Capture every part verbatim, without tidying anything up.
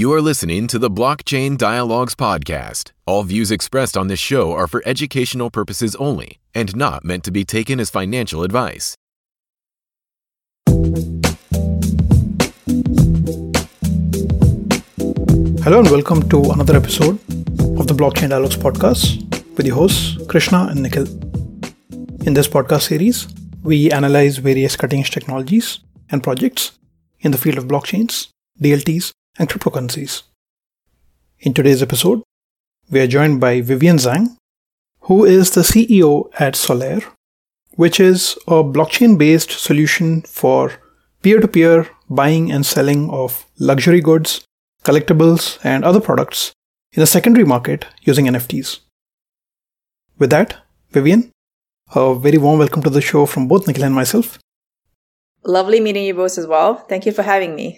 You are listening to the Blockchain Dialogues podcast. All views expressed on this show are for educational purposes only and not meant to be taken as financial advice. Hello and welcome to another episode of the Blockchain Dialogues podcast with your hosts Krishna and Nikhil. In this podcast series, we analyze various cutting-edge technologies and projects in the field of blockchains, D L Ts, and cryptocurrencies. In today's episode, we are joined by Vivian Zhang, who is the C E O at Solaire, which is a blockchain-based solution for peer-to-peer buying and selling of luxury goods, collectibles, and other products in the secondary market using N F Ts. With that, Vivian, a very warm welcome to the show from both Nikhil and myself. Lovely meeting you both as well. Thank you for having me.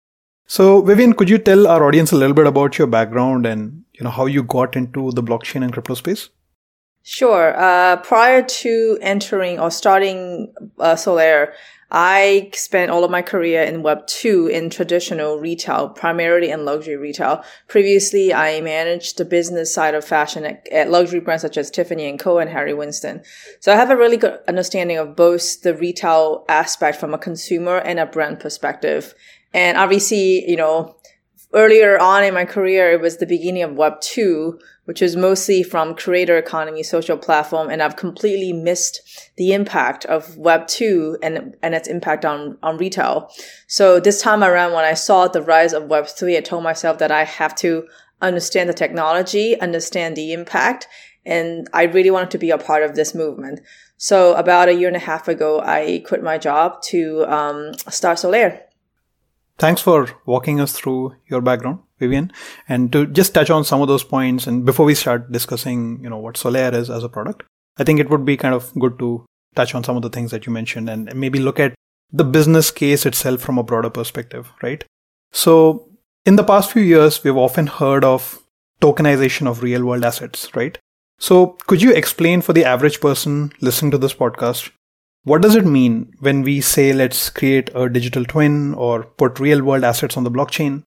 So, Vivian, could you tell our audience a little bit about your background and you know how you got into the blockchain and crypto space? Sure. Uh, prior to entering or starting uh, Solaire, I spent all of my career in Web two in traditional retail, primarily in luxury retail. Previously, I managed the business side of fashion at, at luxury brands such as Tiffany and Co. and Harry Winston. So I have a really good understanding of both the retail aspect from a consumer and a brand perspective. And obviously, you know, earlier on in my career, it was the beginning of Web two, which is mostly from creator economy, social platform, and I've completely missed the impact of Web two and and its impact on, on retail. So this time around, when I saw the rise of Web three, I told myself that I have to understand the technology, understand the impact, and I really wanted to be a part of this movement. So about a year and a half ago, I quit my job to um, start Solaire. Thanks for walking us through your background, Vivian. And to just touch on some of those points, and before we start discussing, you know, what Solaire is as a product, I think it would be kind of good to touch on some of the things that you mentioned and maybe look at the business case itself from a broader perspective, right? So in the past few years, we've often heard of tokenization of real world assets, right? So could you explain for the average person listening to this podcast, what does it mean when we say let's create a digital twin or put real world assets on the blockchain?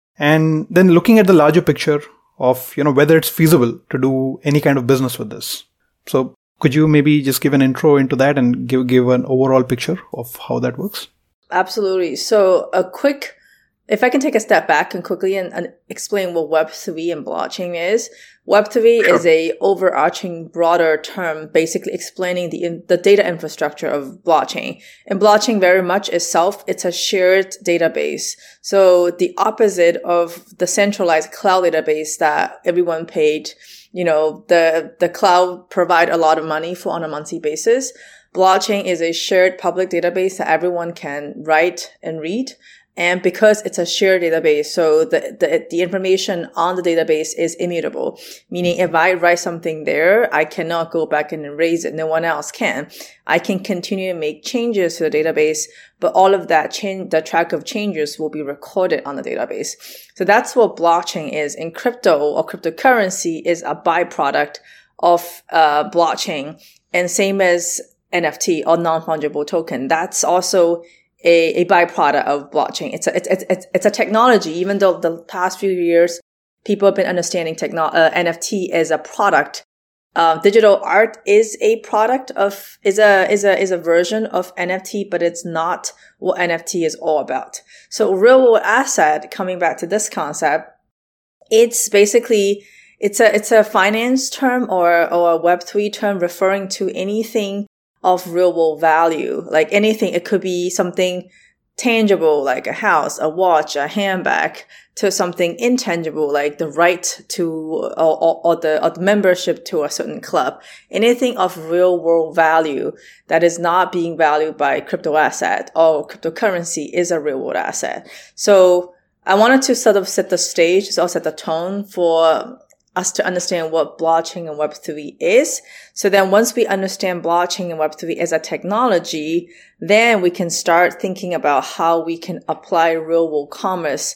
And then looking at the larger picture of, you know, whether it's feasible to do any kind of business with this. So could you maybe just give an intro into that and give, give an overall picture of how that works? Absolutely. So a quick, if I can take a step back and quickly and, and explain what Web three and blockchain is. Web three sure. is a overarching, broader term, basically explaining the the data infrastructure of blockchain. And blockchain very much itself, it's a shared database. So the opposite of the centralized cloud database that everyone paid, you know, the the cloud provide a lot of money for on a monthly basis. Blockchain is a shared public database that everyone can write and read. And because it's a shared database, so the, the, the information on the database is immutable. Meaning if I write something there, I cannot go back and erase it. No one else can. I can continue to make changes to the database, but all of that change, the track of changes will be recorded on the database. So that's what blockchain is. And crypto or cryptocurrency is a byproduct of, uh, blockchain. And same as N F T or non-fungible token. That's also A, a byproduct of blockchain. It's a, it's, it's, it's a technology, even though the past few years, people have been understanding techno- uh, N F T as a product. Uh, digital art is a product of, is a, is a, is a version of N F T, but it's not what N F T is all about. So real world asset, coming back to this concept, it's basically, it's a, it's a finance term or, or a Web three term referring to anything of real world value, like anything. It could be something tangible, like a house, a watch, a handbag, to something intangible, like the right to, or, or, or the, or the membership to a certain club. Anything of real world value that is not being valued by crypto asset or cryptocurrency is a real world asset. So I wanted to sort of set the stage, so set the tone for us to understand what blockchain and Web three is. So then once we understand blockchain and Web three as a technology, then we can start thinking about how we can apply real world commerce,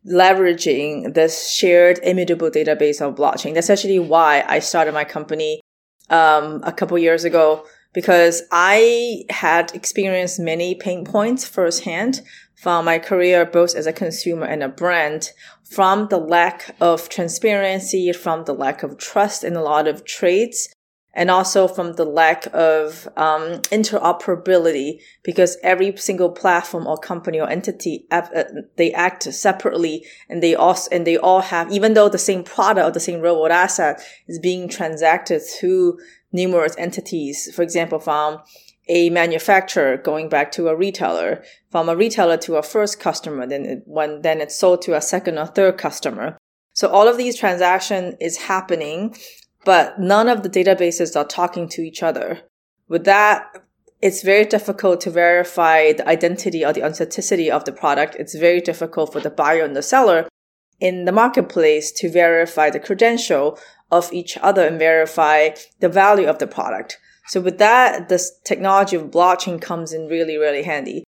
leveraging this shared immutable database of blockchain. That's actually why I started my company um a couple years ago, because I had experienced many pain points firsthand from my career, both as a consumer and a brand, from the lack of transparency, from the lack of trust in a lot of trades, and also from the lack of um, interoperability, because every single platform or company or entity, they act separately, and they also and they all have, even though the same product or the same real world asset is being transacted through numerous entities. For example, from a manufacturer going back to a retailer, from a retailer to a first customer, then it, when then it's sold to a second or third customer. So all of these transactions is happening, but none of the databases are talking to each other. With that, it's very difficult to verify the identity or the authenticity of the product. It's very difficult for the buyer and the seller in the marketplace to verify the credential of each other and verify the value of the product. So with that, this technology of blockchain comes in really, really handy.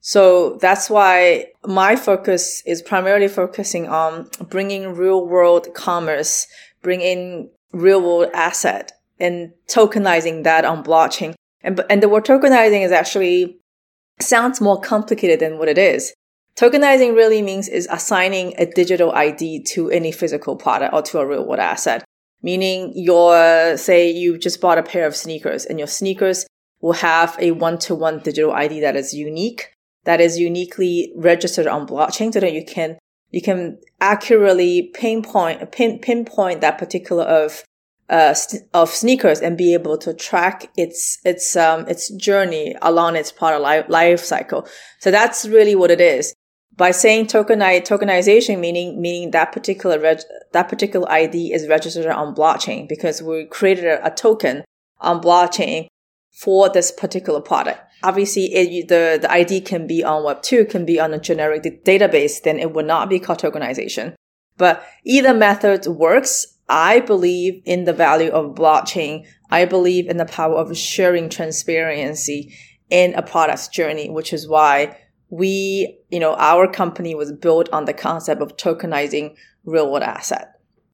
So that's why my focus is primarily focusing on bringing real world commerce, bringing real world asset and tokenizing that on blockchain. And, and the word tokenizing is actually sounds more complicated than what it is. Tokenizing really means is assigning a digital I D to any physical product or to a real world asset. Meaning your, say you just bought a pair of sneakers, and your sneakers will have a one-to-one digital I D that is unique, that is uniquely registered on blockchain, so that you can, you can accurately pinpoint, pin, pinpoint that particular of, uh, st- of sneakers and be able to track its, its, um, its journey along its product life, life cycle. So that's really what it is. By saying tokeni- tokenization, meaning, meaning that particular reg- that particular I D is registered on blockchain, because we created a, a token on blockchain for this particular product. Obviously, it, the, the I D can be on Web two, can be on a generic d- database, then it would not be called tokenization. But either method works. I believe in the value of blockchain. I believe in the power of sharing transparency in a product's journey, which is why we, you know, our company was built on the concept of tokenizing real world asset.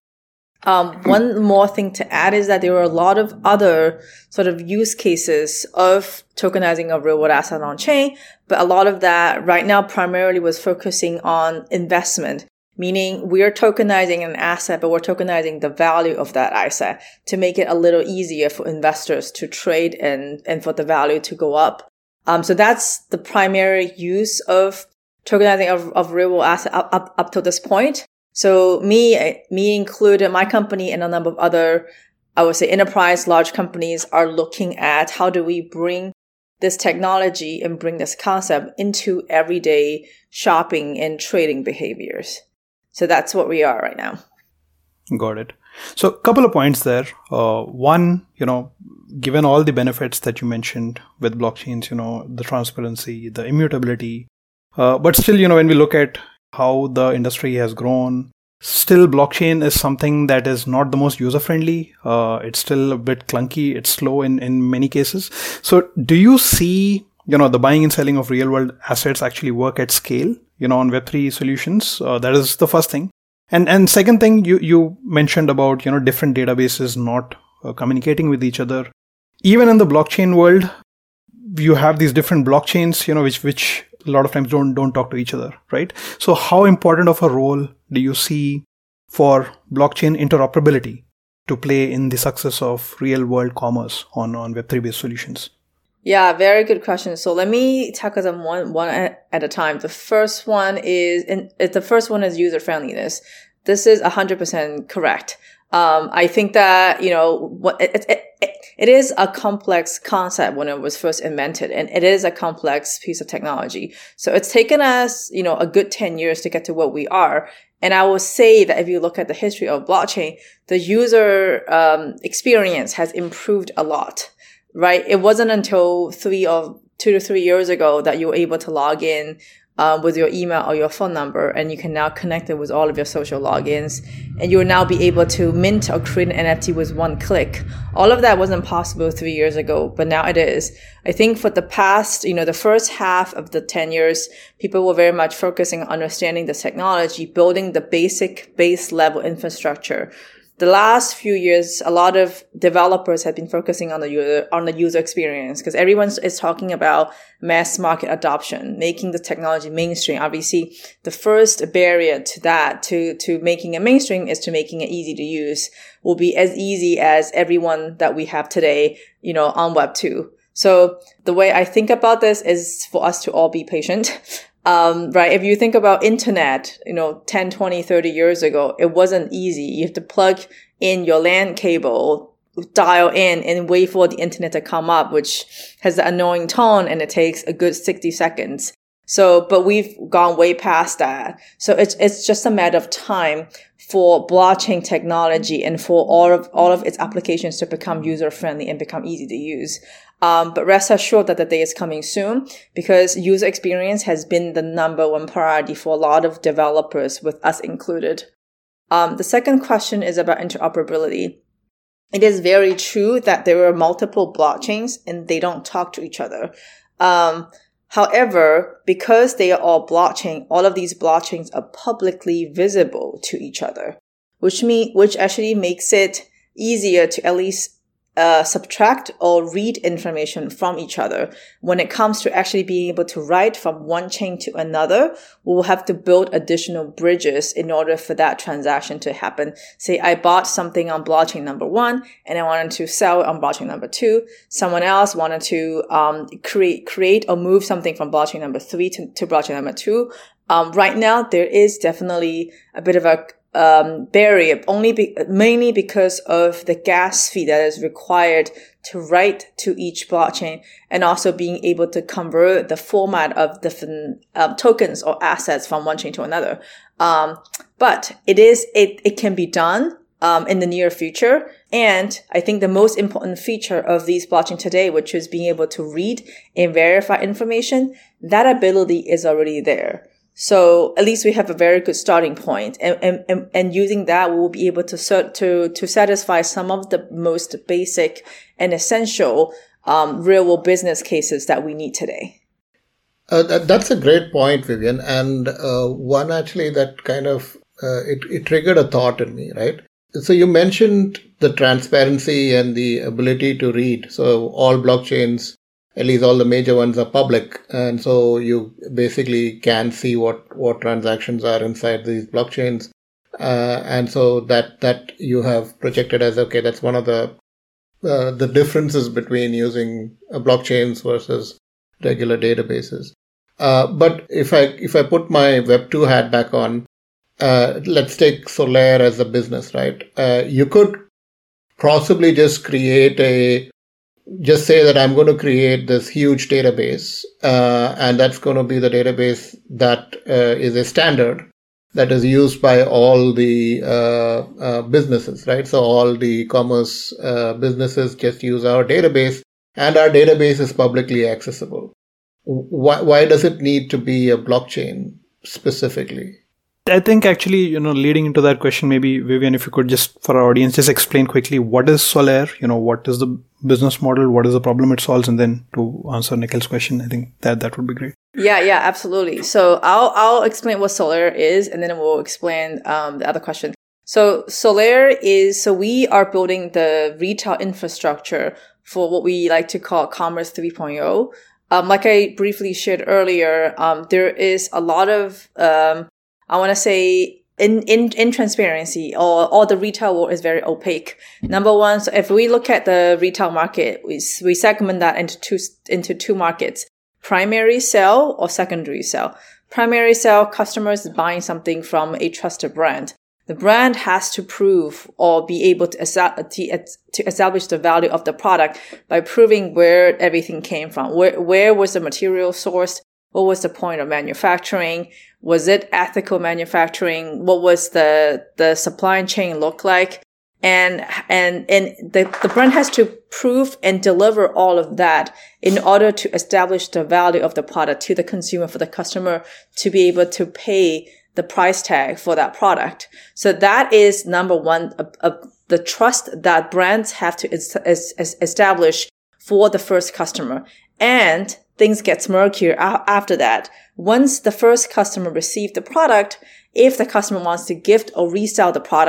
Um, one more thing to add is that there are a lot of other sort of use cases of tokenizing a real world asset on chain, but a lot of that right now primarily was focusing on investment, meaning we're tokenizing an asset, but we're tokenizing the value of that asset to make it a little easier for investors to trade and, and for the value to go up. Um, so that's the primary use of tokenizing of, of real world asset up, up, up to this point. So me, me included, my company and a number of other, I would say enterprise large companies are looking at how do we bring this technology and bring this concept into everyday shopping and trading behaviors. So that's what we are right now. Got it. So a couple of points there. Uh, one, you know, given all the benefits that you mentioned with blockchains, you know, the transparency, the immutability, uh, but still, you know, when we look at how the industry has grown, still blockchain is something that is not the most user-friendly. Uh, it's still a bit clunky. It's slow in, in many cases. So do you see, you know, the buying and selling of real-world assets actually work at scale, you know, on Web three solutions? Uh, that is the first thing. And and second thing, you, you mentioned about, you know, different databases not uh, communicating with each other. Even in the blockchain world, you have these different blockchains, you know, which which a lot of times don't don't talk to each other, right? So how important of a role do you see for blockchain interoperability to play in the success of real world commerce on, on Web three based solutions? Yeah, very good question. So let me tackle them one one at, at a time. The first one is, in, the first one is user friendliness. This is one hundred percent correct. Um, I think that, you know, what it, it, it, it is a complex concept when it was first invented, and it is a complex piece of technology. So it's taken us, you know, a good ten years to get to what we are. And I will say that if you look at the history of blockchain, the user um, experience has improved a lot, right? It wasn't until three or two to three years ago that you were able to log in Uh, with your email or your phone number, and you can now connect it with all of your social logins, and you will now be able to mint or create an N F T with one click. All of that wasn't possible three years ago, but now it is. I think for the past, you know, the first half of the ten years, people were very much focusing on understanding the technology, building the basic base level infrastructure, the last few years, a lot of developers have been focusing on the user, on the user experience, because everyone is talking about mass market adoption, making the technology mainstream. Obviously, the first barrier to that, to, to making it mainstream, is to making it easy to use. Will be as easy as everyone that we have today, you know, on Web two. So the way I think about this is for us to all be patient. Um, right. If you think about internet, you know, ten, twenty, thirty years ago, it wasn't easy. You have to plug in your LAN cable, dial in, and wait for the internet to come up, which has an annoying tone, and it takes a good sixty seconds. So, but we've gone way past that. So it's, it's just a matter of time for blockchain technology and for all of, all of its applications to become user friendly and become easy to use. Um, but rest assured that the day is coming soon, because user experience has been the number one priority for a lot of developers, with us included. Um, the second question is about interoperability. It is very true that there are multiple blockchains and they don't talk to each other. Um, however, because they are all blockchain, all of these blockchains are publicly visible to each other, which mean, which actually makes it easier to at least Uh, subtract or read information from each other. When it comes to actually being able to write from one chain to another, we'll have to build additional bridges in order for that transaction to happen. Say I bought something on blockchain number one and I wanted to sell it on blockchain number two. Someone else wanted to um, create create or move something from blockchain number three to, to blockchain number two. Um, right now, there is definitely a bit of a Um, barrier, only be, mainly because of the gas fee that is required to write to each blockchain, and also being able to convert the format of different um, tokens or assets from one chain to another. Um, but it is, it, it can be done um, in the near future. And I think the most important feature of these blockchain today, which is being able to read and verify information, that ability is already there. So at least we have a very good starting point, and, and, and using that, we will be able to, to, to satisfy some of the most basic and essential, um, real world business cases that we need today. Uh, that, that's a great point, Vivian. And, uh, one actually that kind of, uh, it, it triggered a thought in me, right? So you mentioned the transparency and the ability to read. So all blockchains, at least all the major ones, are public. And so you basically can see what, what transactions are inside these blockchains. Uh, and so that, that you have projected as, okay, that's one of the, uh, the differences between using uh, blockchains versus regular databases. Uh, but if I, if I put my Web two hat back on, uh, let's take Solaire as a business, right? Uh, you could possibly just create a, just say that I'm going to create this huge database, uh, and that's going to be the database that uh, is a standard that is used by all the uh, uh, businesses, right? So all the commerce uh, businesses just use our database, and our database is publicly accessible. Why, why does it need to be a blockchain specifically? I think actually, you know, leading into that question, maybe Vivian, if you could just, for our audience, just explain quickly, what is Solaire? You know, what is the business model? What is the problem it solves? And then to answer Nikhil's question, I think that that would be great. Yeah, yeah, absolutely. So I'll, I'll explain what Solaire is, and then we'll explain um, the other question. So Solaire is, so we are building the retail infrastructure for what we like to call Commerce three point oh. Um, like I briefly shared earlier, um, there is a lot of, um, I want to say, in, in, in transparency, or, or the retail world is very opaque. Number one, so if we look at the retail market, we, we segment that into two, into two markets, primary sale or secondary sale. Primary sale, customers buying something from a trusted brand. The brand has to prove or be able to, to establish the value of the product by proving where everything came from. Where, where was the material sourced? What was the point of manufacturing? Was it ethical manufacturing? What was the, the supply chain look like? And, and, and the, the brand has to prove and deliver all of that in order to establish the value of the product to the consumer, for the customer to be able to pay the price tag for that product. So that is number one, uh, uh, the trust that brands have to es- es- establish for the first customer. And things get murkier a- after that. Once the first customer receives the product, if the customer wants to gift or resell the product,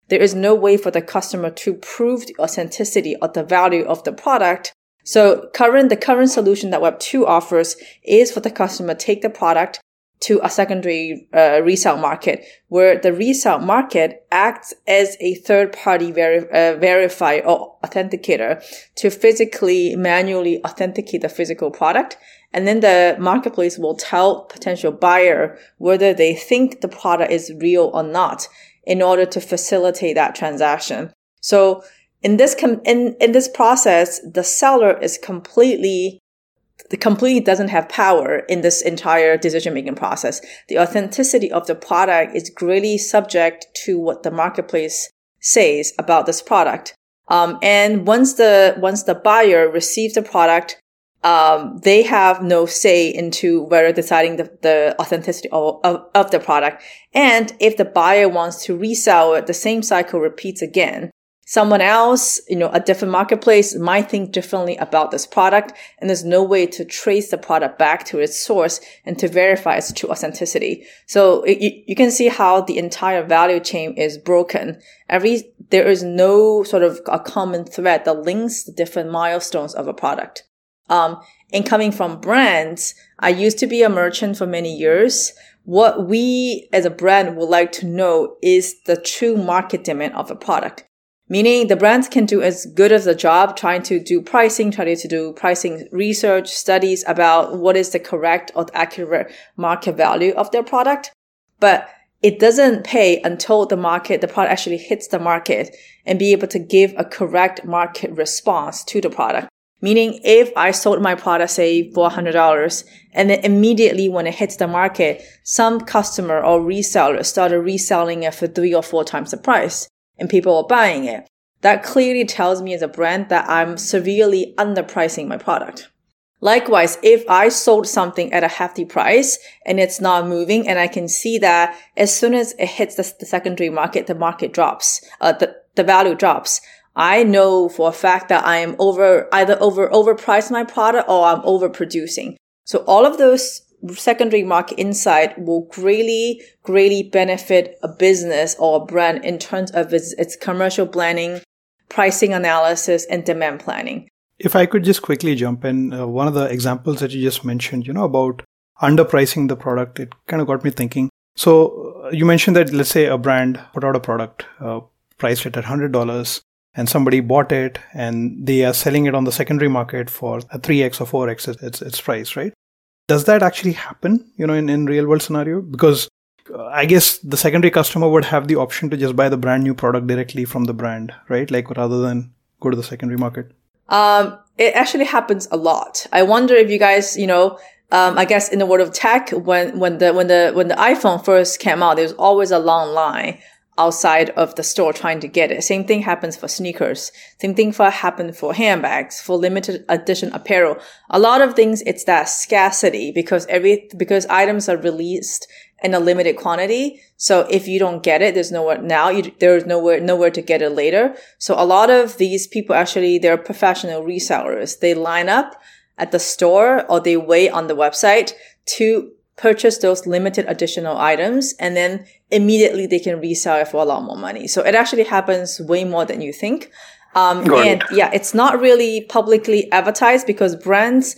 there is no way for the customer to prove the authenticity of the value of the product. So current, the current solution that Web two offers is for the customer to take the product to a secondary uh, resale market, where the resale market acts as a third-party veri- uh, verifier or authenticator to physically, manually authenticate the physical product. And then the marketplace will tell potential buyer whether they think the product is real or not in order to facilitate that transaction. So in this com- in, in this process, the seller is completely The completely doesn't have power in this entire decision-making process. The authenticity of the product is greatly subject to what the marketplace says about this product. Um, and once the, once the buyer receives the product, um, they have no say into whether deciding the, the authenticity of, of, of the product. And if the buyer wants to resell it, the same cycle repeats again. Someone else, you know, a different marketplace might think differently about this product, and there's no way to trace the product back to its source and to verify its true authenticity. So it, you, you can see how the entire value chain is broken. Every, there is no sort of a common thread that links the different milestones of a product. Um, and coming from brands, I used to be a merchant for many years. What we as a brand would like to know is the true market demand of a product. Meaning the brands can do as good as a job trying to do pricing, trying to do pricing research, studies about what is the correct or accurate market value of their product. But it doesn't pay until the market, the product actually hits the market and be able to give a correct market response to the product. Meaning if I sold my product, say, for one hundred dollars, and then immediately when it hits the market, some customer or reseller started reselling it for three or four times the price, and people are buying it, that clearly tells me as a brand that I'm severely underpricing my product. Likewise, if I sold something at a hefty price and it's not moving, and I can see that as soon as it hits the, the secondary market, the market drops, uh, the, the value drops, I know for a fact that I am over, either over, overpriced my product or I'm overproducing. So all of those secondary market insight will greatly, greatly benefit a business or a brand in terms of its, its commercial planning, pricing analysis, and demand planning. If I could just quickly jump in, uh, one of the examples that you just mentioned, you know, about underpricing the product, it kind of got me thinking. So uh, you mentioned that, let's say a brand put out a product, uh, priced it at one hundred dollars, and somebody bought it and they are selling it on the secondary market for a three x or four x its, its price, right? Does that actually happen, you know, in, in real world scenario? Because uh, I guess the secondary customer would have the option to just buy the brand new product directly from the brand, right? Like rather than go to the secondary market. Um, it actually happens a lot. I wonder if you guys, you know, um, I guess in the world of tech, when, when the, when the, when the iPhone first came out, there was always a long line outside of the store trying to get it. Same thing happens for sneakers. Same thing for happen for handbags, for limited edition apparel. A lot of things, it's that scarcity because every, because items are released in a limited quantity. So if you don't get it, there's nowhere now, you, there's nowhere, nowhere to get it later. So a lot of these people actually, they're professional resellers. They line up at the store or they wait on the website to purchase those limited additional items, and then immediately they can resell it for a lot more money. So it actually happens way more than you think. Um, and yeah, it's not really publicly advertised because brands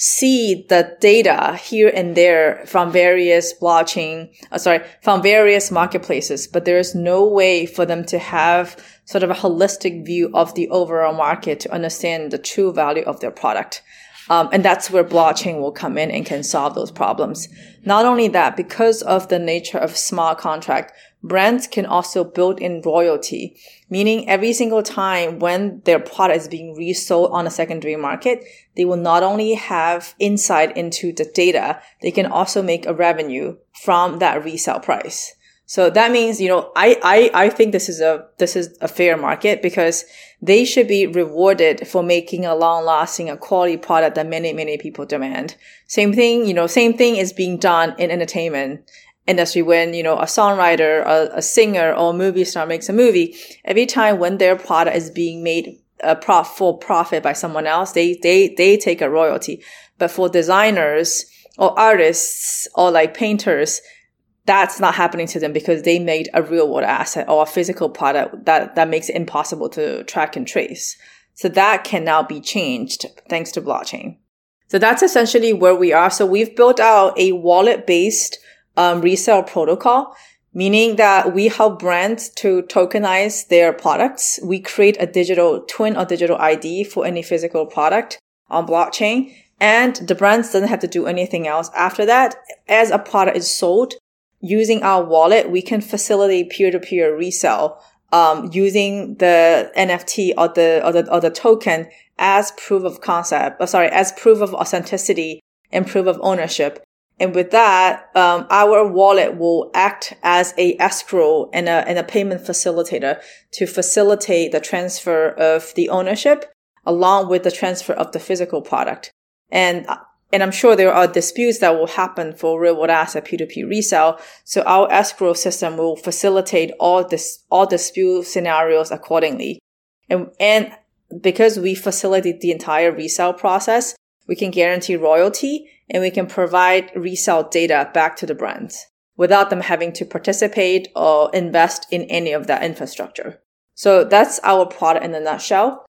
see the data here and there from various blockchain, uh, sorry, from various marketplaces, but there is no way for them to have sort of a holistic view of the overall market to understand the true value of their product. Um, and that's where blockchain will come in and can solve those problems. Not only that, because of the nature of smart contract, brands can also build in royalty, meaning every single time when their product is being resold on a secondary market, they will not only have insight into the data, they can also make a revenue from that resale price. So that means, you know, I, I, I think this is a, this is a fair market because they should be rewarded for making a long lasting, a quality product that many, many people demand. Same thing, you know, same thing is being done in entertainment industry when, you know, a songwriter, a, a singer or a movie star makes a movie. Every time when their product is being made a prof, for profit by someone else, they, they, they take a royalty. But for designers or artists or like painters, that's not happening to them because they made a real world asset or a physical product that, that makes it impossible to track and trace. So that can now be changed thanks to blockchain. So that's essentially where we are. So we've built out a wallet-based um, resale protocol, meaning that we help brands to tokenize their products. We create a digital twin or digital I D for any physical product on blockchain. And the brands doesn't have to do anything else. After that, as a product is sold, using our wallet, we can facilitate peer-to-peer resale, um, using the N F T or the, or the, or the token as proof of concept, or sorry, as proof of authenticity and proof of ownership. And with that, um, our wallet will act as a escrow and a, and a payment facilitator to facilitate the transfer of the ownership along with the transfer of the physical product. And And I'm sure there are disputes that will happen for real world asset P two P resale. So our escrow system will facilitate all this, all dispute scenarios accordingly. And, and because we facilitate the entire resale process, we can guarantee royalty and we can provide resale data back to the brands without them having to participate or invest in any of that infrastructure. So that's our product in a nutshell.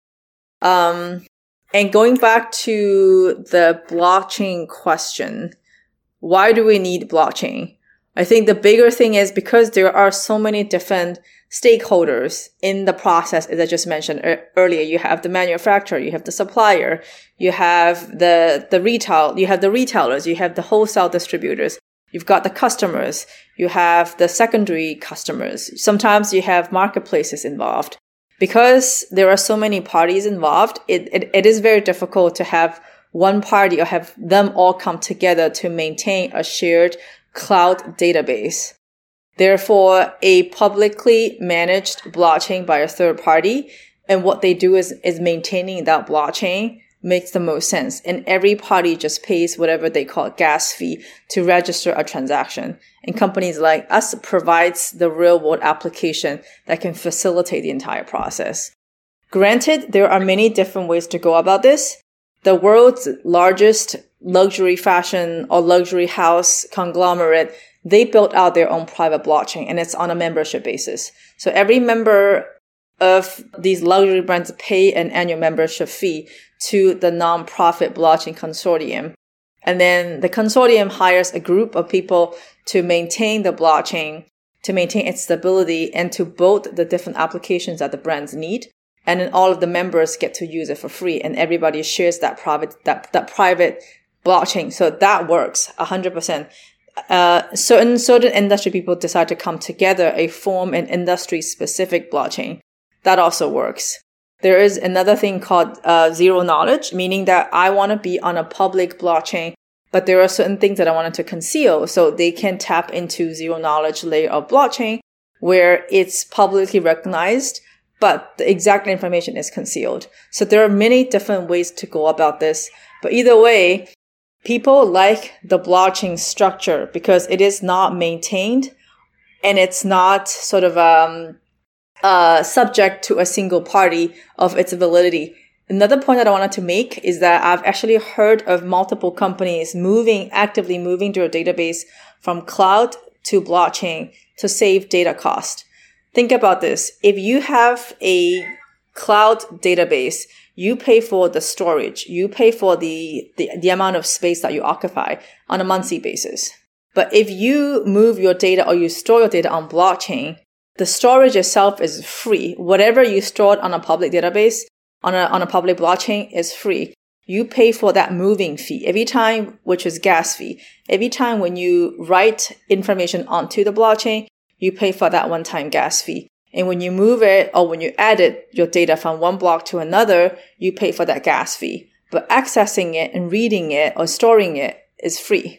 Um, And going back to the blockchain question, why do we need blockchain? I think the bigger thing is because there are so many different stakeholders in the process, as I just mentioned earlier. You have the manufacturer, you have the supplier, you have the, the retail, you have the retailers, you have the wholesale distributors, you've got the customers, you have the secondary customers. Sometimes you have marketplaces involved. Because there are so many parties involved, it, it, it is very difficult to have one party or have them all come together to maintain a shared cloud database. Therefore, a publicly managed blockchain by a third party, and what they do is, is maintaining that blockchain makes the most sense. And every party just pays whatever they call gas fee to register a transaction. And companies like us provides the real world application that can facilitate the entire process. Granted, there are many different ways to go about this. The world's largest luxury fashion or luxury house conglomerate, they built out their own private blockchain, and it's on a membership basis. So every member of these luxury brands pay an annual membership fee to the non-profit blockchain consortium. And then the consortium hires a group of people to maintain the blockchain, to maintain its stability, and to build the different applications that the brands need. And then all of the members get to use it for free, and everybody shares that private, that, that private blockchain. So that works one hundred percent. Uh, certain, certain industry people decide to come together and form an industry specific blockchain. That also works. There is another thing called uh, zero knowledge, meaning that I want to be on a public blockchain, but there are certain things that I wanted to conceal. So they can tap into zero knowledge layer of blockchain where it's publicly recognized, but the exact information is concealed. So there are many different ways to go about this. But either way, people like the blockchain structure because it is not maintained and it's not sort of um Uh, subject to a single party of its validity. Another point that I wanted to make is that I've actually heard of multiple companies moving, actively moving their database from cloud to blockchain to save data cost. Think about this. If you have a cloud database, you pay for the storage, you pay for the, the, the amount of space that you occupy on a monthly basis. But if you move your data or you store your data on blockchain, the storage itself is free. Whatever you stored on a public database, on a, on a public blockchain is free. You pay for that moving fee every time, which is gas fee. Every time when you write information onto the blockchain, you pay for that one-time gas fee. And when you move it or when you edit your data from one block to another, you pay for that gas fee. But accessing it and reading it or storing it is free.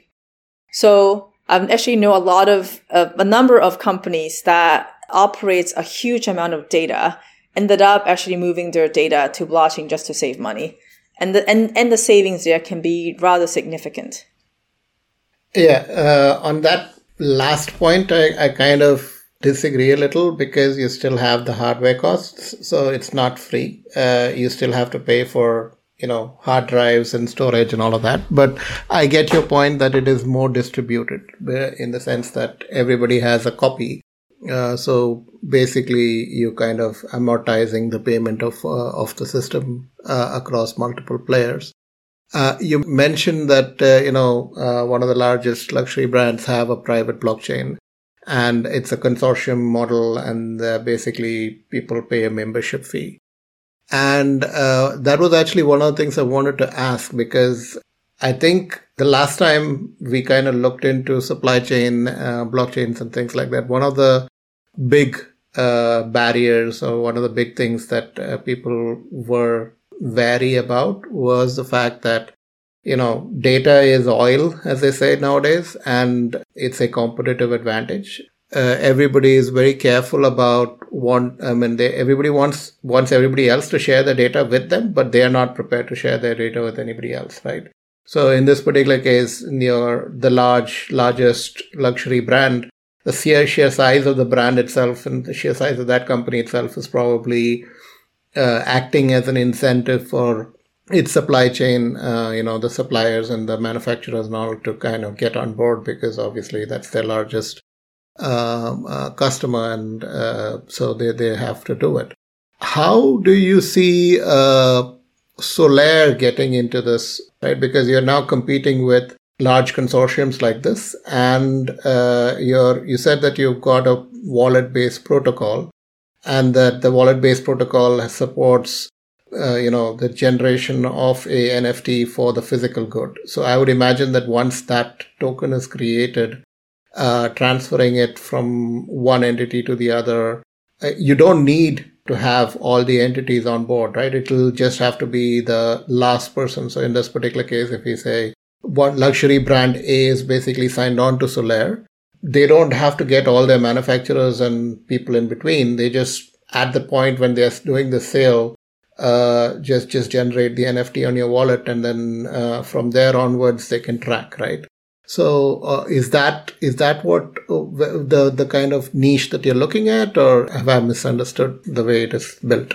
So I actually know a lot of, uh, a number of companies that operates a huge amount of data ended up actually moving their data to blockchain just to save money. And the, and, and the savings there can be rather significant. Yeah, uh, on that last point, I, I kind of disagree a little because you still have the hardware costs. So it's not free. Uh, you still have to pay for you know, hard drives and storage and all of that. But I get your point that it is more distributed in the sense that everybody has a copy. Uh, so basically, you kind of amortizing the payment of uh, of the system uh, across multiple players. Uh, you mentioned that uh, you know uh, one of the largest luxury brands have a private blockchain, and it's a consortium model, and uh, basically people pay a membership fee. And uh, that was actually one of the things I wanted to ask, because I think the last time we kind of looked into supply chain, uh, blockchains and things like that, one of the big uh, barriers or one of the big things that uh, people were wary about was the fact that, you know, data is oil, as they say nowadays, and it's a competitive advantage. Uh, everybody is very careful about want. I mean, they, everybody wants wants everybody else to share their data with them, but they are not prepared to share their data with anybody else, right? So in this particular case, near the large, largest luxury brand, the sheer sheer size of the brand itself and the sheer size of that company itself is probably uh, acting as an incentive for its supply chain, uh, you know, the suppliers and the manufacturers and all to kind of get on board, because obviously that's their largest Um, uh, customer, and uh, so they, they have to do it. How do you see uh, Solaire getting into this, right? Because you're now competing with large consortiums like this, and uh, you're, you said that you've got a wallet-based protocol, and that the wallet-based protocol supports uh, you know, the generation of a N F T for the physical good. So I would imagine that once that token is created, Uh, transferring it from one entity to the other, uh, you don't need to have all the entities on board, right? It'll just have to be the last person. So in this particular case, if we say one luxury brand A is basically signed on to Solaire, they don't have to get all their manufacturers and people in between. They just, at the point when they're doing the sale, uh, just, just generate the N F T on your wallet, and then uh, from there onwards, they can track, right? So uh, is that is that what uh, the the kind of niche that you're looking at, or have I misunderstood the way it is built?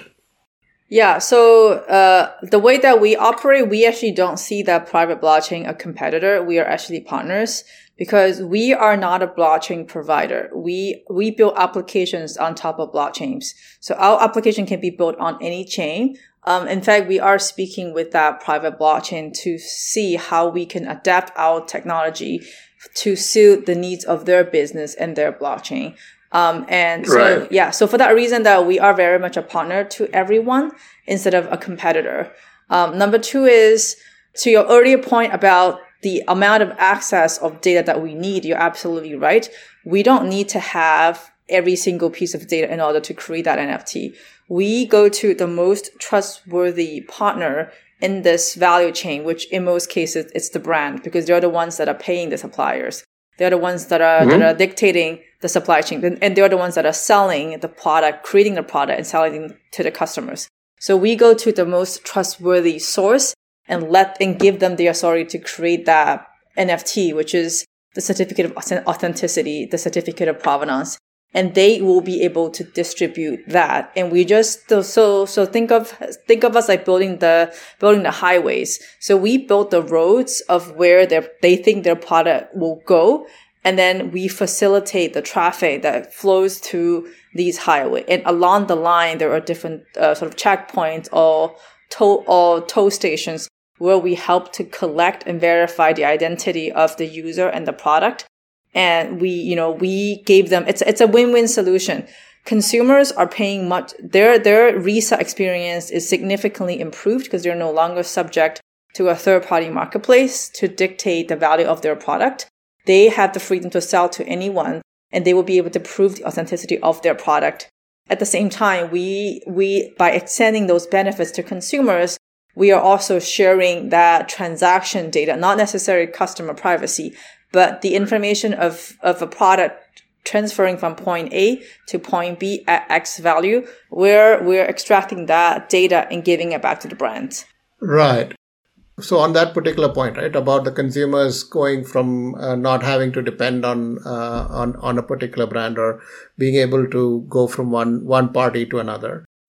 Yeah, so uh, the way that we operate, we actually don't see that private blockchain a competitor. We are actually partners, because we are not a blockchain provider. We we build applications on top of blockchains. So our application can be built on any chain. Um, in fact, we are speaking with that private blockchain to see how we can adapt our technology to suit the needs of their business and their blockchain. Um, and so, right. yeah, so for that reason that we are very much a partner to everyone instead of a competitor. Um, number two is, to your earlier point about the amount of access of data that we need, you're absolutely right. We don't need to have every single piece of data in order to create that N F T. We go to the most trustworthy partner in this value chain, which in most cases, it's the brand, because they're the ones that are paying the suppliers. They're the ones that are, mm-hmm. that are dictating the supply chain. And they're the ones that are selling the product, creating the product and selling it to the customers. So we go to the most trustworthy source and let, and give them the authority to create that N F T, which is the certificate of authenticity, the certificate of provenance. And they will be able to distribute that. And we just, so, so think of, think of us like building the, building the highways. So we build the roads of where they they think their product will go. And then we facilitate the traffic that flows through these highways. And along the line, there are different uh, sort of checkpoints or toll, or toll stations where we help to collect and verify the identity of the user and the product. And we, you know, we gave them, it's, it's a win-win solution. Consumers are paying much, their, their resale experience is significantly improved because they're no longer subject to a third-party marketplace to dictate the value of their product. They have the freedom to sell to anyone, and they will be able to prove the authenticity of their product. At the same time, we, we, by extending those benefits to consumers, we are also sharing that transaction data, not necessarily customer privacy, but the information of, of a product transferring from point A to point B at X value, where we're extracting that data and giving it back to the brand. Right. So on that particular point, right, about the consumers going from uh, not having to depend on, uh, on, on a particular brand or being able to go from one, one party to another.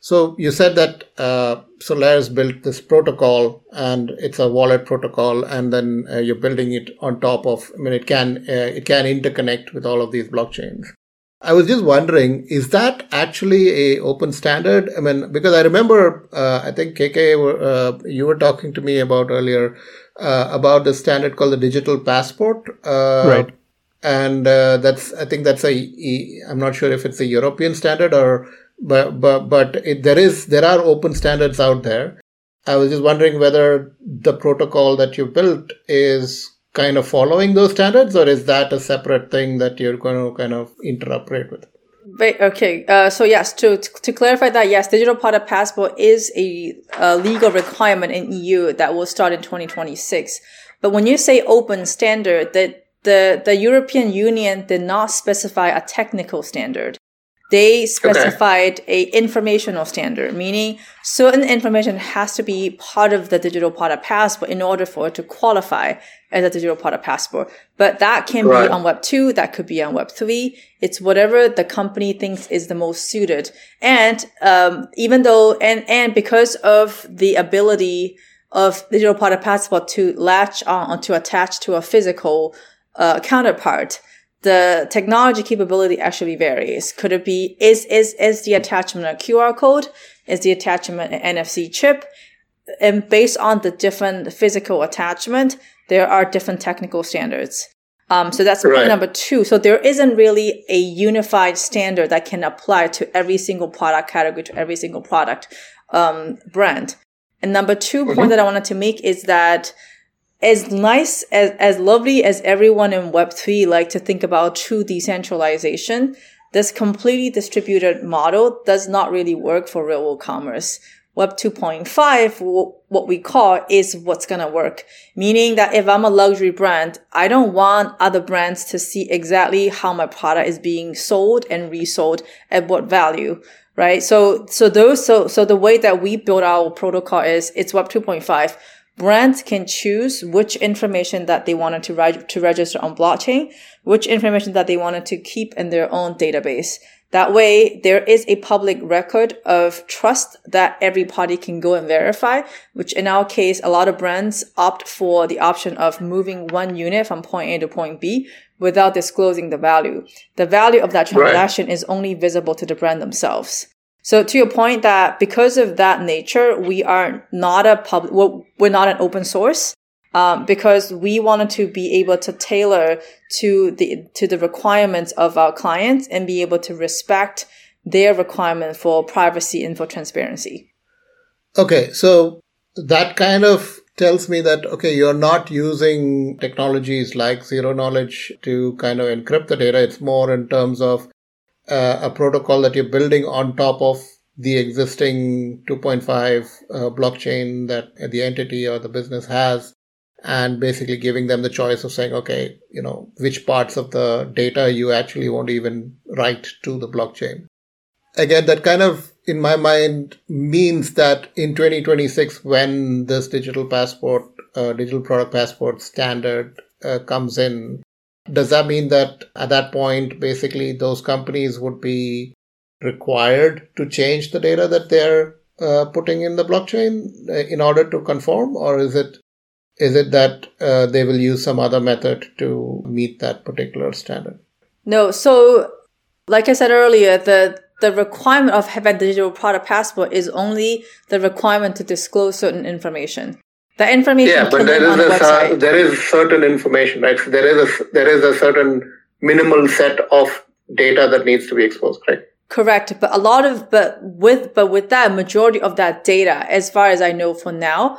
So you said that uh, Solaris built this protocol, and it's a wallet protocol, and then uh, you're building it on top of. I mean, it can uh, it can interconnect with all of these blockchains. I was just wondering, is that actually a open standard? I mean, because I remember, uh, I think K K, uh, you were talking to me about earlier uh, about the standard called the Digital Passport, uh, right? And uh, that's I think that's a. I'm not sure if it's a European standard or. But but but it, there is there are open standards out there. I was just wondering whether the protocol that you built is kind of following those standards, or is that a separate thing that you're going to kind of interoperate with? Wait, okay. Uh, so yes, to to clarify that, yes, digital product passport is a, a legal requirement in E U that will start in twenty twenty-six. But when you say open standard, that the the European Union did not specify a technical standard. They specified okay. a informational standard, meaning certain information has to be part of the digital product passport in order for it to qualify as a digital product passport. But that can right. be on Web two, that could be on Web three. It's whatever the company thinks is the most suited. And um, even though, and, and because of the ability of digital product passport to latch on, to attach to a physical uh, counterpart, the technology capability actually varies. Could it be, is, is, is the attachment a Q R code? Is the attachment an N F C chip? And based on the different physical attachment, there are different technical standards. Um, so that's point right. number two. So there isn't really a unified standard that can apply to every single product category, to every single product, um, brand. And number two mm-hmm. point that I wanted to make is that As nice, as, as lovely as everyone in Web three like to think about true decentralization, this completely distributed model does not really work for real world commerce. Web two point five, what we call, is what's going to work. Meaning that if I'm a luxury brand, I don't want other brands to see exactly how my product is being sold and resold at what value, right? So, so those, so, so the way that we build our protocol is it's Web two point five. Brands can choose which information that they wanted to reg- to register on blockchain, which information that they wanted to keep in their own database. That way, there is a public record of trust that every party can go and verify, which in our case, a lot of brands opt for the option of moving one unit from point A to point B without disclosing the value. The value of that transaction right. is only visible to the brand themselves. So to your point that because of that nature, we are not a public, we're not an open source, um, because we wanted to be able to tailor to the, to the requirements of our clients and be able to respect their requirement for privacy and for transparency. Okay. So that kind of tells me that, okay, you're not using technologies like zero knowledge to kind of encrypt the data. It's more in terms of Uh, a protocol that you're building on top of the existing two point five uh, blockchain that the entity or the business has, and basically giving them the choice of saying, okay, you know, which parts of the data you actually want to even write to the blockchain. Again, that kind of, in my mind, means that in twenty twenty-six, when this digital passport, uh, digital product passport standard uh, comes in, does that mean that at that point, basically, those companies would be required to change the data that they're uh, putting in the blockchain in order to conform? Or is it is it that uh, they will use some other method to meet that particular standard? No. So, like I said earlier, the the requirement of having a digital product passport is only the requirement to disclose certain information. The information yeah, but there is a uh, there is certain information, right? So there is a there is a certain minimal set of data that needs to be exposed, right? Correct, but a lot of but with but with that majority of that data, as far as I know for now,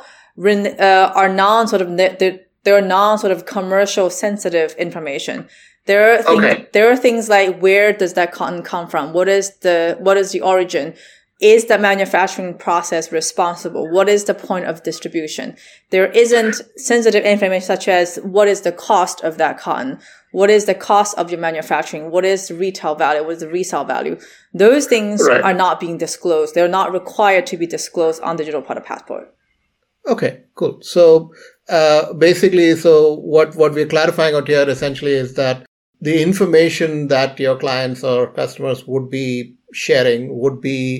uh, are non sort of they're, they're non sort of commercial sensitive information. There are things, okay. there are things like where does that cotton come from? What is the what is the origin? Is the manufacturing process responsible? What is the point of distribution? There isn't sensitive information such as what is the cost of that cotton? What is the cost of your manufacturing? What is the retail value? What is the resale value? Those things right. are not being disclosed. They're not required to be disclosed on Digital Product Passport. Okay, cool. So uh, basically, so what, what we're clarifying out here essentially is that the information that your clients or customers would be sharing would be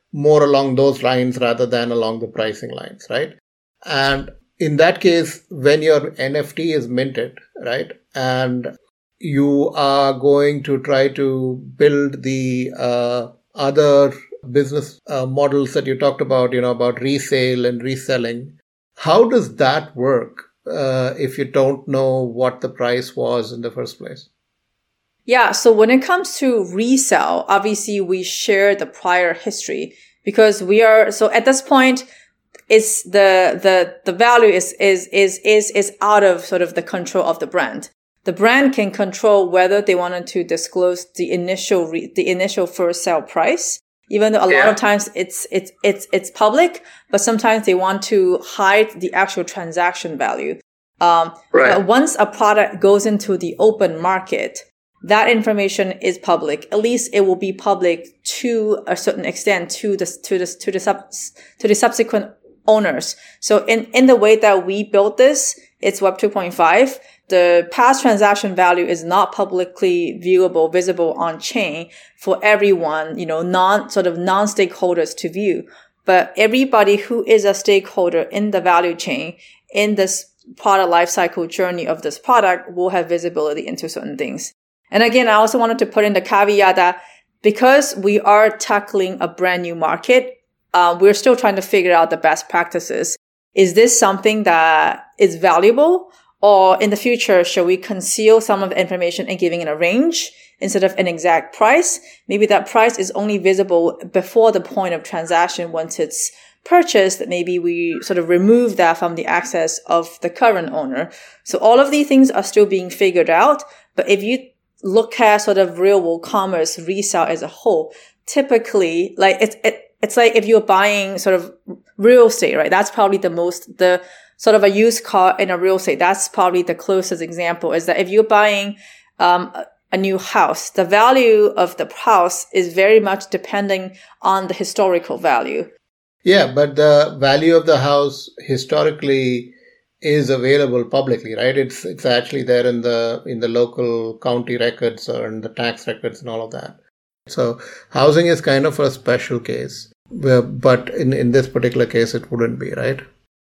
more along those lines rather than along the pricing lines, right? And in that case, when your N F T is minted, right, and you are going to try to build the uh, other business uh, models that you talked about, you know, about resale and reselling, how does that work uh, if you don't know what the price was in the first place? Yeah, so when it comes to resale, obviously we share the prior history because we are, so at this point, it's the, the, the value is, is, is, is, is out of sort of the control of the brand. The brand can control whether they wanted to disclose the initial, re, the initial first sale price, even though a yeah. lot of times it's, it's, it's, it's public, but sometimes they want to hide the actual transaction value. Um, right. But once a product goes into the open market, that information is public. At least it will be public to a certain extent to the, to the, to the sub, to the subsequent owners. So in, in the way that we built this, it's Web two point five. The past transaction value is not publicly viewable, visible on chain for everyone, you know, non, sort of non-stakeholders to view. But everybody who is a stakeholder in the value chain, in this product lifecycle journey of this product, will have visibility into certain things. And again, I also wanted to put in the caveat that because we are tackling a brand new market, uh, we're still trying to figure out the best practices. Is this something that is valuable? Or in the future, shall we conceal some of the information and giving it a range instead of an exact price? Maybe that price is only visible before the point of transaction once it's purchased. Maybe we sort of remove that from the access of the current owner. So all of these things are still being figured out. But if you look at sort of real world commerce resale as a whole, typically, like it's, it, it's like if you're buying sort of real estate, right? That's probably the most, the sort of a used car in a real estate. That's probably the closest example is that if you're buying, um, a new house, the value of the house is very much depending on the historical value. Yeah, but the value of the house historically is available publicly, right? It's it's actually there in the in the local county records or in the tax records and all of that. So housing is kind of a special case, but in, in this particular case, it wouldn't be, right?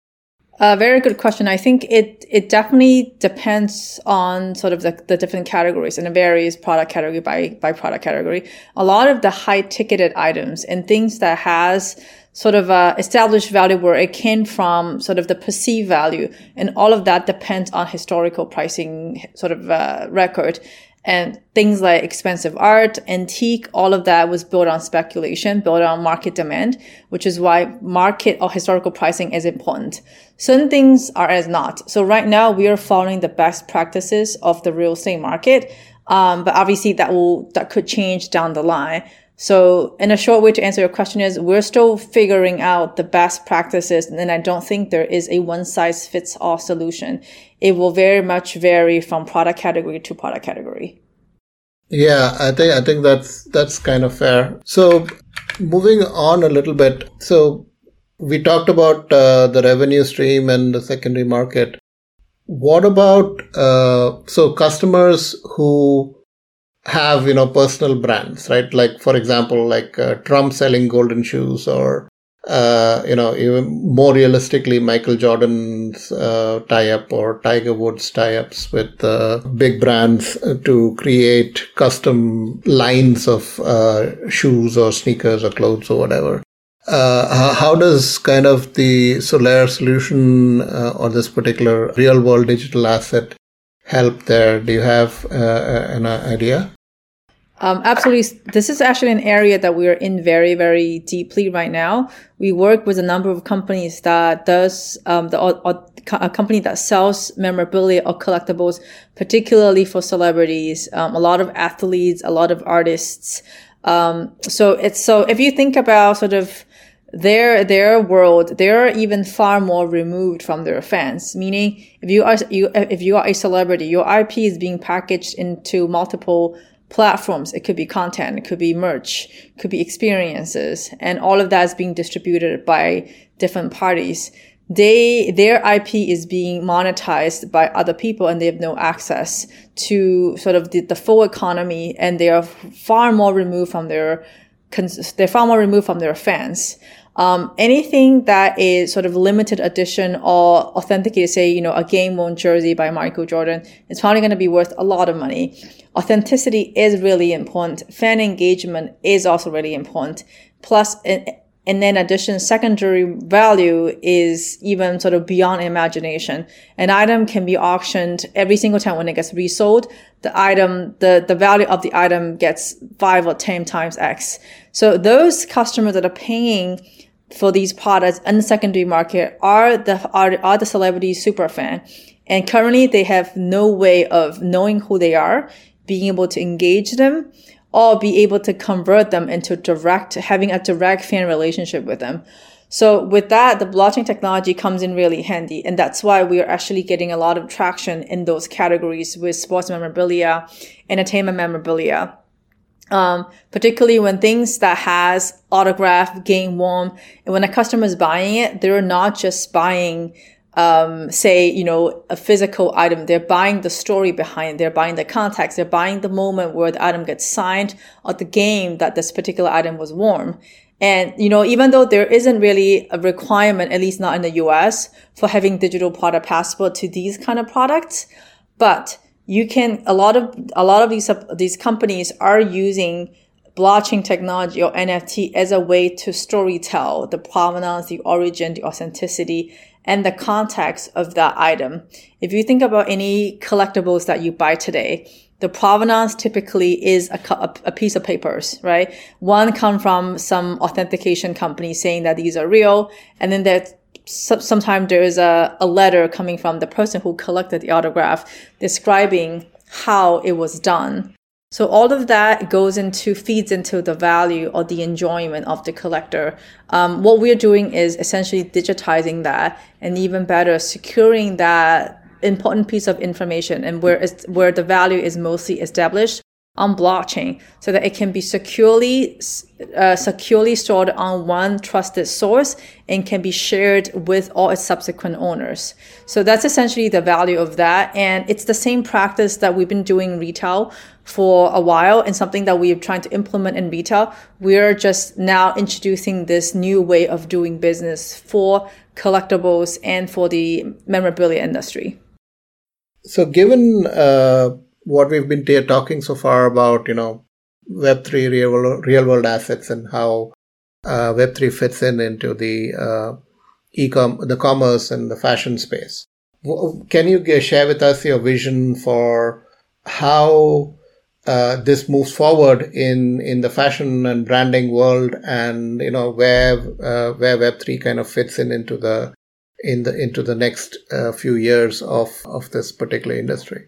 A uh, very good question. I think it it definitely depends on sort of the, the different categories, and it varies product category by, by product category. A lot of the high ticketed items and things that has sort of a established value where it came from sort of the perceived value, and all of that depends on historical pricing sort of uh, record. And things like expensive art, antique, all of that was built on speculation, built on market demand, which is why market or historical pricing is important. Certain things are as not. So right now we are following the best practices of the real estate market. Um, but obviously that will, that could change down the line. So in a short way to answer your question is we're still figuring out the best practices. And I don't think there is a one size fits all solution. It will very much vary from product category to product category. Yeah, I think, I think that's, that's kind of fair. So moving on a little bit. So we talked about uh, the revenue stream and the secondary market. What about, uh, so customers who have, you know, personal brands, right? Like, for example, like uh, Trump selling golden shoes, or, uh, you know, even more realistically, Michael Jordan's uh, tie-up or Tiger Woods tie-ups with uh, big brands to create custom lines of uh, shoes or sneakers or clothes or whatever. Uh, how does kind of the Solaire solution uh, or this particular real-world digital asset help there? Do you have uh, an idea? Um, absolutely. This is actually an area that we are in very, very deeply right now. We work with a number of companies that does, um, the, or, or a company that sells memorabilia or collectibles, particularly for celebrities, um, a lot of athletes, a lot of artists. Um, so it's, so if you think about sort of their, their world, they're even far more removed from their fans. Meaning if you are, you, if you are a celebrity, your I P is being packaged into multiple platforms. It could be content, it could be merch, it could be experiences, and all of that is being distributed by different parties. They, their I P is being monetized by other people, and they have no access to sort of the, the full economy, and they are far more removed from their cons- they're far more removed from their fans. Um, anything that is sort of limited edition or authenticated, say, you know, a game-worn jersey by Michael Jordan, it's probably going to be worth a lot of money. Authenticity is really important. Fan engagement is also really important. Plus, in, and then addition, secondary value is even sort of beyond imagination. An item can be auctioned every single time when it gets resold. The item, the, the value of the item gets five or ten times X. So those customers that are paying for these products in the secondary market are the, are, are the celebrity super fan. And currently they have no way of knowing who they are, being able to engage them, or be able to convert them into direct, having a direct fan relationship with them. So with that, the blockchain technology comes in really handy. And that's why we are actually getting a lot of traction in those categories with sports memorabilia, entertainment memorabilia. Um, particularly when things that has autograph, game worn, and when a customer is buying it, they're not just buying Um, say, you know, a physical item. They're buying the story behind it. They're buying the context. They're buying the moment where the item gets signed or the game that this particular item was worn. And, you know, even though there isn't really a requirement, at least not in the U S, for having digital product passport to these kind of products, but you can, a lot of, a lot of these, these companies are using blockchain technology or N F T as a way to storytell the provenance, the origin, the authenticity, and the context of that item. If you think about any collectibles that you buy today, the provenance typically is a, a piece of papers, right? One come from some authentication company saying that these are real, and then there's sometimes there is a, a letter coming from the person who collected the autograph describing how it was done. So all of that goes into, feeds into the value or the enjoyment of the collector. Um, what we're doing is essentially digitizing that, and even better, securing that important piece of information, and where it's, where the value is mostly established on blockchain, so that it can be securely uh, securely stored on one trusted source and can be shared with all its subsequent owners. So that's essentially the value of that. And it's the same practice that we've been doing in retail for a while, and something that we're trying to implement in retail. We're just now introducing this new way of doing business for collectibles and for the memorabilia industry. So given uh what we've been t- talking so far about, you know, Web three real world, real world assets, and how uh, Web three fits in into the uh, e-com, the commerce and the fashion space. Can you share with us your vision for how uh, this moves forward in, in the fashion and branding world, and, you know, where uh, where Web three kind of fits in into the in the into the next uh, few years of of this particular industry?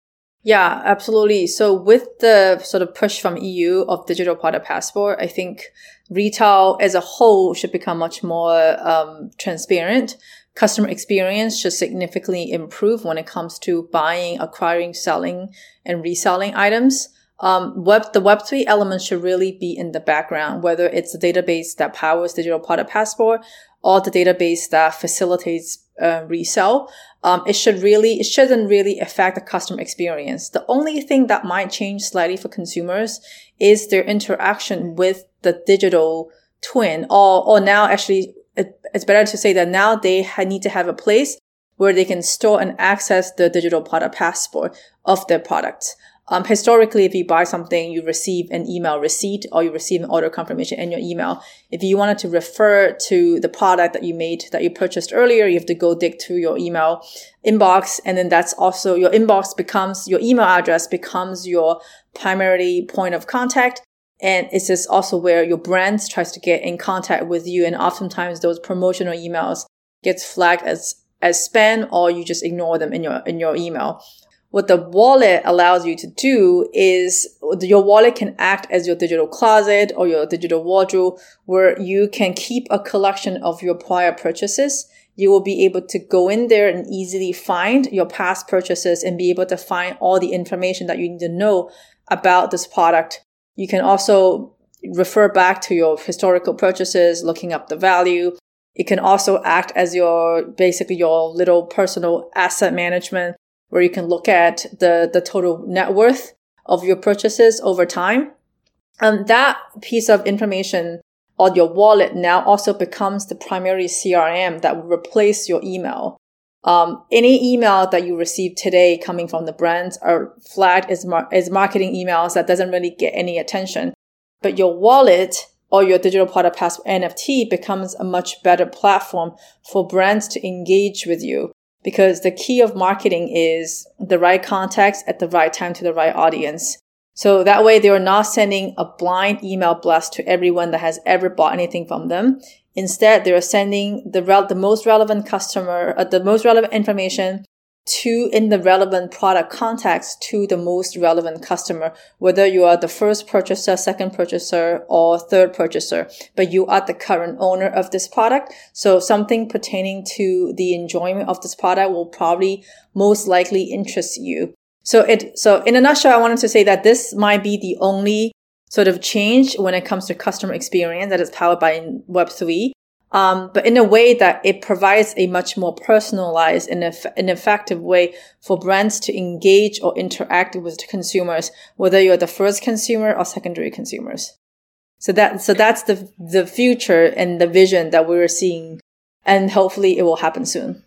Yeah, absolutely. So with the sort of push from E U of digital product passport, I think retail as a whole should become much more um, transparent. Customer experience should significantly improve when it comes to buying, acquiring, selling, and reselling items. Um, web, the Web three elements should really be in the background, whether it's the database that powers digital product passport or the database that facilitates uh, resale. Um, it should really, it shouldn't really affect the customer experience. The only thing that might change slightly for consumers is their interaction with the digital twin, or, or now actually, it, it's better to say that now they ha- need to have a place where they can store and access the digital product passport of their products. Um, historically, if you buy something, you receive an email receipt or you receive an order confirmation in your email. If you wanted to refer to the product that you made, that you purchased earlier, you have to go dig through your email inbox. And then that's also, your inbox becomes, your email address becomes your primary point of contact. And it's just also where your brand tries to get in contact with you. And oftentimes those promotional emails gets flagged as, as spam, or you just ignore them in your, in your email. What the wallet allows you to do is your wallet can act as your digital closet or your digital wardrobe, where you can keep a collection of your prior purchases. You will be able to go in there and easily find your past purchases and be able to find all the information that you need to know about this product. You can also refer back to your historical purchases, looking up the value. It can also act as your, basically your little personal asset management, where you can look at the, the total net worth of your purchases over time. um, that piece of information on your wallet now also becomes the primary C R M that will replace your email. Um, any email that you receive today coming from the brands are flagged as, mar- as marketing emails that doesn't really get any attention. But your wallet or your digital product passport N F T becomes a much better platform for brands to engage with you, because the key of marketing is the right context at the right time to the right audience. So that way they are not sending a blind email blast to everyone that has ever bought anything from them. Instead, they are sending the rel- the most relevant customer, uh, the most relevant information to in the relevant product context to the most relevant customer, whether you are the first purchaser, second purchaser, or third purchaser, but you are the current owner of this product. So something pertaining to the enjoyment of this product will probably most likely interest you. So it, so in a nutshell, I wanted to say that this might be the only sort of change when it comes to customer experience that is powered by Web three. Um, but in a way that it provides a much more personalized and eff- an effective way for brands to engage or interact with consumers, whether you're the first consumer or secondary consumers. So that, so that's the, the future and the vision that we're seeing, and hopefully it will happen soon.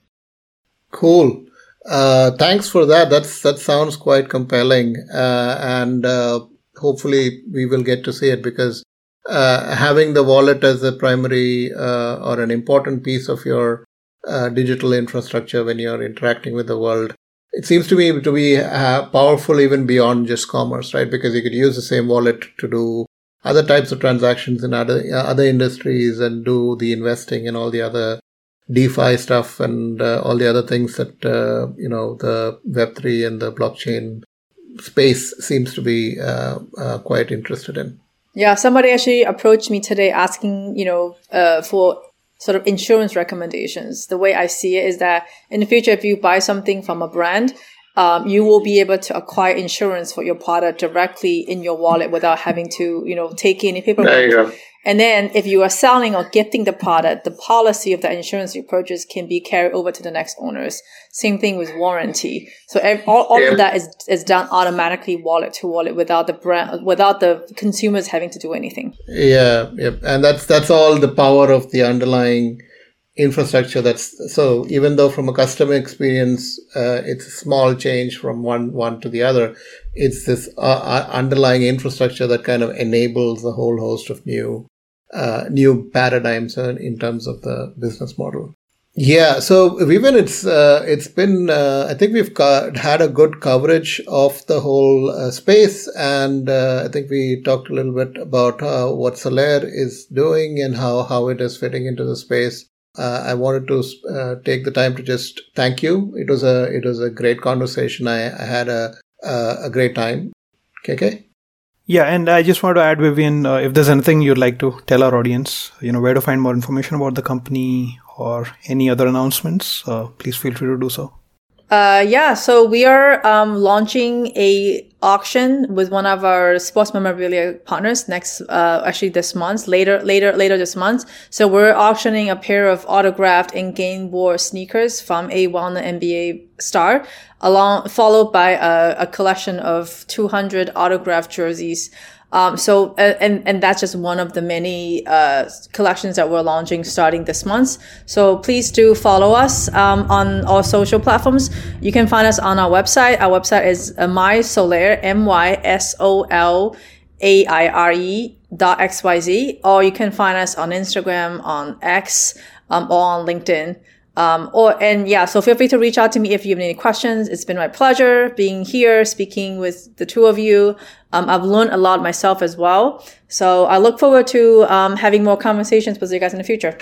Cool. Uh, thanks for that. That's, that sounds quite compelling. Uh, and, uh, hopefully we will get to see it, because Uh, having the wallet as a primary uh, or an important piece of your uh, digital infrastructure when you're interacting with the world, it seems to me to be uh, powerful even beyond just commerce, right? Because you could use the same wallet to do other types of transactions in other uh, other industries and do the investing and all the other DeFi stuff and uh, all the other things that uh, you know the Web three and the blockchain space seems to be uh, uh, quite interested in. Yeah, somebody actually approached me today asking, you know, uh, for sort of insurance recommendations. The way I see it is that in the future, if you buy something from a brand, um, you will be able to acquire insurance for your product directly in your wallet without having to, you know, take any paperwork. There you go. And then if you are selling or gifting the product, the policy of the insurance you purchase can be carried over to the next owners. Same thing with warranty. So all, all yeah. of that is, is done automatically wallet to wallet without the brand, without the consumers having to do anything. Yeah. Yep. And that's, that's all the power of the underlying infrastructure. That's so even though from a customer experience, uh, it's a small change from one, one to the other. It's this uh, underlying infrastructure that kind of enables a whole host of new Uh, new paradigms uh, in terms of the business model. Yeah, so Vivian, it's uh, it's been uh, I think we've co- had a good coverage of the whole uh, space, and uh, I think we talked a little bit about uh, what Solaire is doing and how how it is fitting into the space. Uh, I wanted to uh, take the time to just thank you. It was a it was a great conversation. I, I had a uh, a great time. K K. Yeah, and I just want to add, Vivian, uh, if there's anything you'd like to tell our audience, you know, where to find more information about the company or any other announcements, uh, please feel free to do so. Uh, yeah, so we are um, launching a auction with one of our sports memorabilia partners next, uh, actually this month, later, later, later this month. So we're auctioning a pair of autographed and game wore sneakers from a well-known N B A star, along followed by a, a collection of two hundred autographed jerseys. Um, so, and, and that's just one of the many, uh, collections that we're launching starting this month. So please do follow us, um, on all social platforms. You can find us on our website. Our website is uh, MySolaire, M Y S O L A I R E dot X Y Z, or you can find us on Instagram, on X, um, or on LinkedIn. Um, or, and yeah, so feel free to reach out to me if you have any questions. It's been my pleasure being here, speaking with the two of you. Um, I've learned a lot myself as well. So I look forward to, um, having more conversations with you guys in the future.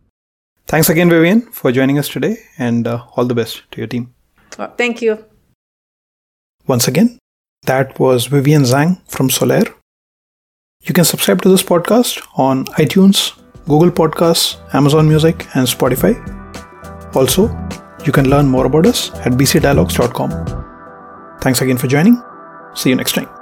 Thanks again, Vivian, for joining us today, and uh, all the best to your team. Well, thank you. Once again, that was Vivian Zhang from Solaire. You can subscribe to this podcast on iTunes, Google Podcasts, Amazon Music, and Spotify. Also, you can learn more about us at b c dialogues dot com. Thanks again for joining. See you next time.